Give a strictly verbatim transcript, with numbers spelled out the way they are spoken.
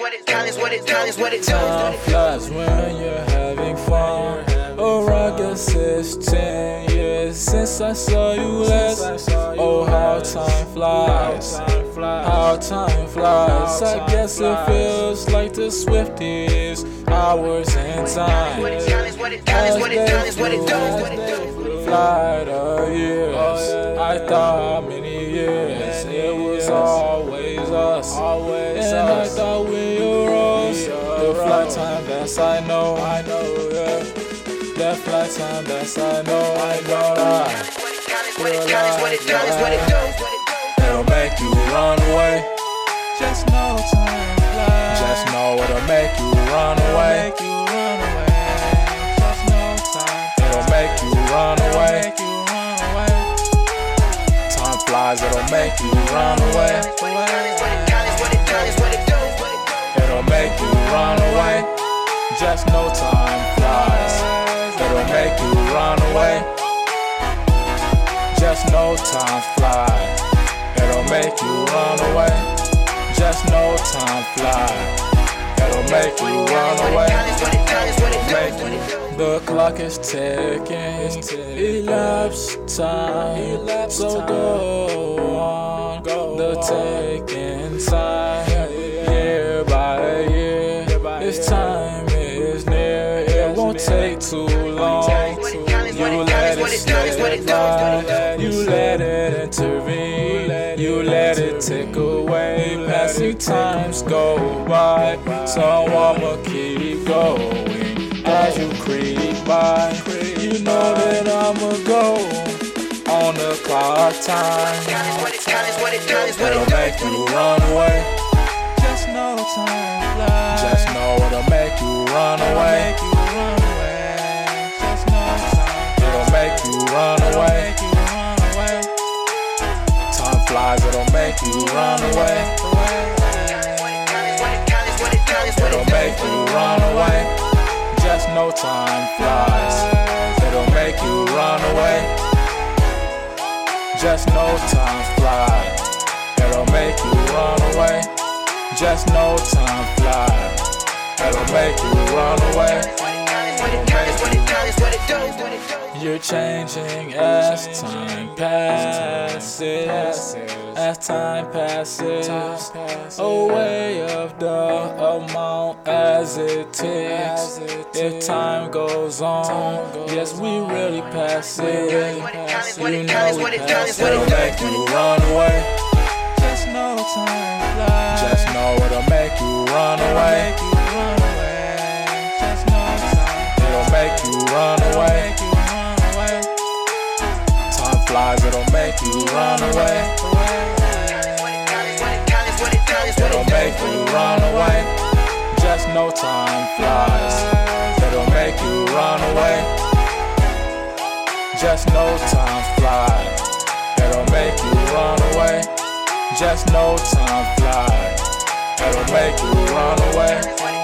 what it time is, what it time is, what it Time flies when you're having fun. Oh, I guess it's ten years since I saw you last. Oh, how time flies, how time flies. I guess it feels like the swiftest hours in time. What it time is, what it time is, what it time is, what it do. Fly the years, I thought how many years it was always us. And I thought we were us. The flight time, that's I know, I know, yeah. That flight time, that's I know, I know. What it time is, what it time is, what it do. It'll make you run away. Just know time flies. Just know it'll make you run away. Just know time. It'll make you run away. Time flies, it'll make you run away. It'll make you run away. Just know time flies. It'll make you run away. Just know time flies. It'll make you run away. Just know time flies. It'll make you run away. The clock is ticking, elapse time, so go on, the ticking time, year by year, this time is near, it won't take too long, you let it slip by, you let it intervene, you let it take away, passing times go by, so I'ma keep going. As you creep by, you know that I'ma go on the clock time. It'll make you run away. Just know time flies. Just know it'll make you run away. Just know time. It'll make you run away. Time flies, it'll make you run away. It'll make you run away. Just know time flies. It'll make you run away. Just know time flies. It'll make you run away. Just know time flies. It'll make you run away. You're changing as time passes. As time passes, a way of the amount as it ticks. If time goes on, yes, we really pass it. You know we pass it. It'll make you run away. Just know time flies. Just know it'll make you run away. Just know time. It'll make you run away. Time flies, it'll make you run away. It'll make you run away. Just know time flies. It'll make you run away. Just know time flies. It'll make you run away. Just know time flies. It'll make you run away.